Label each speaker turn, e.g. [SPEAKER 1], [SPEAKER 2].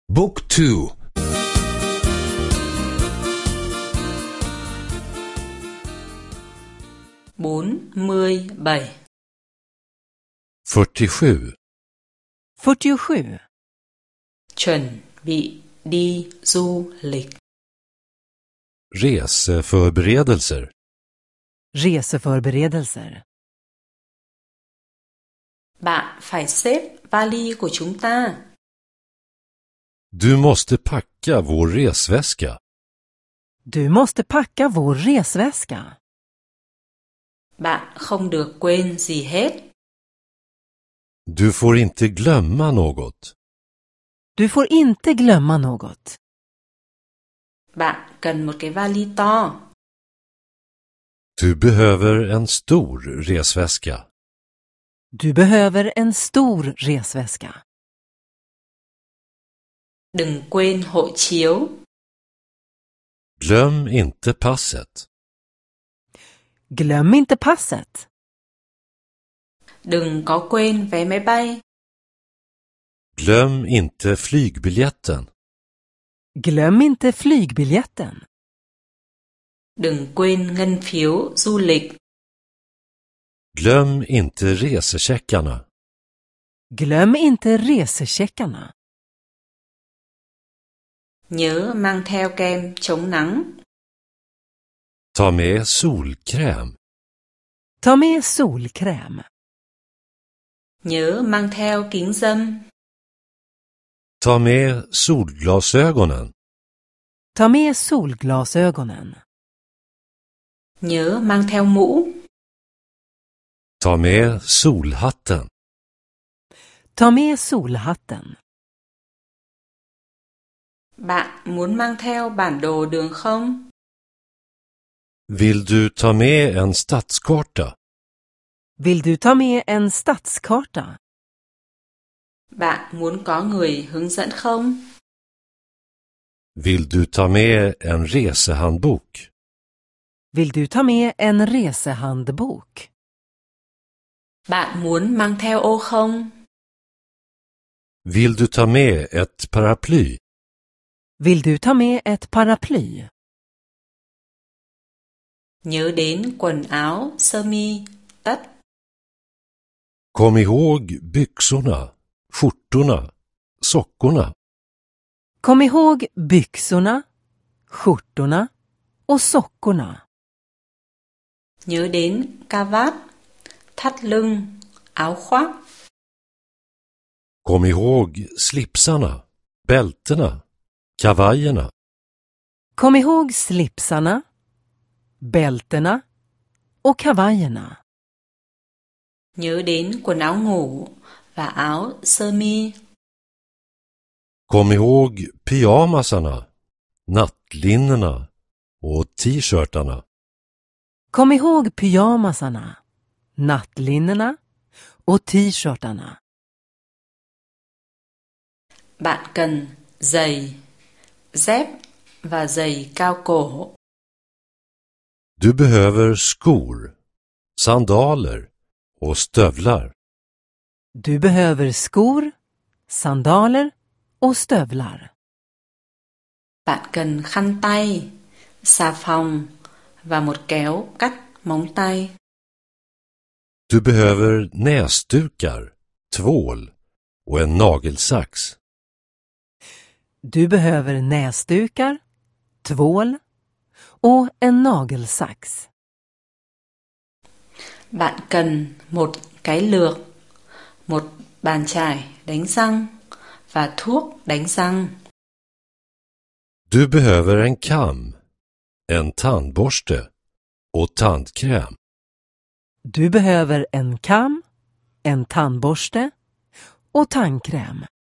[SPEAKER 1] Book 2.
[SPEAKER 2] 47.
[SPEAKER 3] 47.
[SPEAKER 4] 47.
[SPEAKER 2] Chuẩn bị đi du lịch.
[SPEAKER 3] Reseförberedelser.
[SPEAKER 4] Reseförberedelser.
[SPEAKER 2] Bạn phải xếp vali của chúng ta.
[SPEAKER 3] Du måste packa vår resväska.
[SPEAKER 4] Du måste packa vår resväska.
[SPEAKER 2] Bạn không được quên gì hết.
[SPEAKER 3] Du får inte glömma något.
[SPEAKER 4] Du får inte glömma något.
[SPEAKER 2] Bạn cần một cái vali to.
[SPEAKER 3] Du behöver en stor resväska.
[SPEAKER 4] Du behöver en stor resväska.
[SPEAKER 2] Đừng quên hộ chiếu.
[SPEAKER 3] Glöm inte passet.
[SPEAKER 4] Glöm inte passet.
[SPEAKER 2] Đừng có quên vé máy bay.
[SPEAKER 3] Glöm inte flygbiljetten.
[SPEAKER 4] Glöm inte flygbiljetten.
[SPEAKER 2] Đừng quên ngân phiếu du lịch.
[SPEAKER 3] Glöm inte resecheckarna.
[SPEAKER 4] Glöm inte resecheckarna.
[SPEAKER 2] Nhớ mang theo kem chống nắng.
[SPEAKER 3] Ta med solkräm.
[SPEAKER 4] Ta med solkräm.
[SPEAKER 2] Nhớ mang theo kính râm.
[SPEAKER 3] Ta med solglasögonen.
[SPEAKER 4] Ta med solglasögonen.
[SPEAKER 2] Nhớ mang theo mũ.
[SPEAKER 3] Ta med solhatten.
[SPEAKER 4] Ta med solhatten.
[SPEAKER 2] Bạn muốn mang theo bản đồ đường không?
[SPEAKER 3] Vill du ta med en stadskarta?
[SPEAKER 4] Vill du ta med en stadskarta?
[SPEAKER 2] Bạn muốn có người hướng dẫn không?
[SPEAKER 3] Vill du ta med en resehandbok?
[SPEAKER 4] Vill du ta med en resehandbok?
[SPEAKER 2] Bạn muốn mang theo ô không?
[SPEAKER 3] Vill du ta med ett paraply?
[SPEAKER 4] Vill du ta med ett paraply?
[SPEAKER 2] Nhớ đến quần áo, sơ mi, tất.
[SPEAKER 3] Kom ihåg byxorna, skjortorna, sockorna.
[SPEAKER 4] Kom ihåg byxorna, skjortorna och sockorna.
[SPEAKER 2] Nhớ đến cà vạt, thắt lưng, áo khoác.
[SPEAKER 3] Kom ihåg slipsarna, bältena, kavajerna.
[SPEAKER 4] Kom ihåg slipsarna, bältena och kavajerna.
[SPEAKER 2] Nhớ đến quần áo ngủ và áo sơ mi.
[SPEAKER 3] Kom ihåg pyjamasarna, nattlinnena och t-shirtarna.
[SPEAKER 4] Kom ihåg pyjamasarna, nattlinnena och t-shirtarna.
[SPEAKER 2] Bạn cần giày, dép và giày cao cổ.
[SPEAKER 3] Du behöver skor, sandaler och stövlar.
[SPEAKER 4] Du behöver skor, sandaler och stövlar.
[SPEAKER 2] Bạn cần khăn tay, xà phòng và một kéo cắt móng tay.
[SPEAKER 3] Du behöver näsdukar, tvål och en nagelsax.
[SPEAKER 4] Du behöver näsdukar, tvål och en nagelsax.
[SPEAKER 2] Bạn cần một cái lược, một bàn chải đánh răng và thuốc đánh răng.
[SPEAKER 3] Du behöver en kam, en tandborste och tandkräm.
[SPEAKER 4] Du behöver en kam, en tandborste och tandkräm.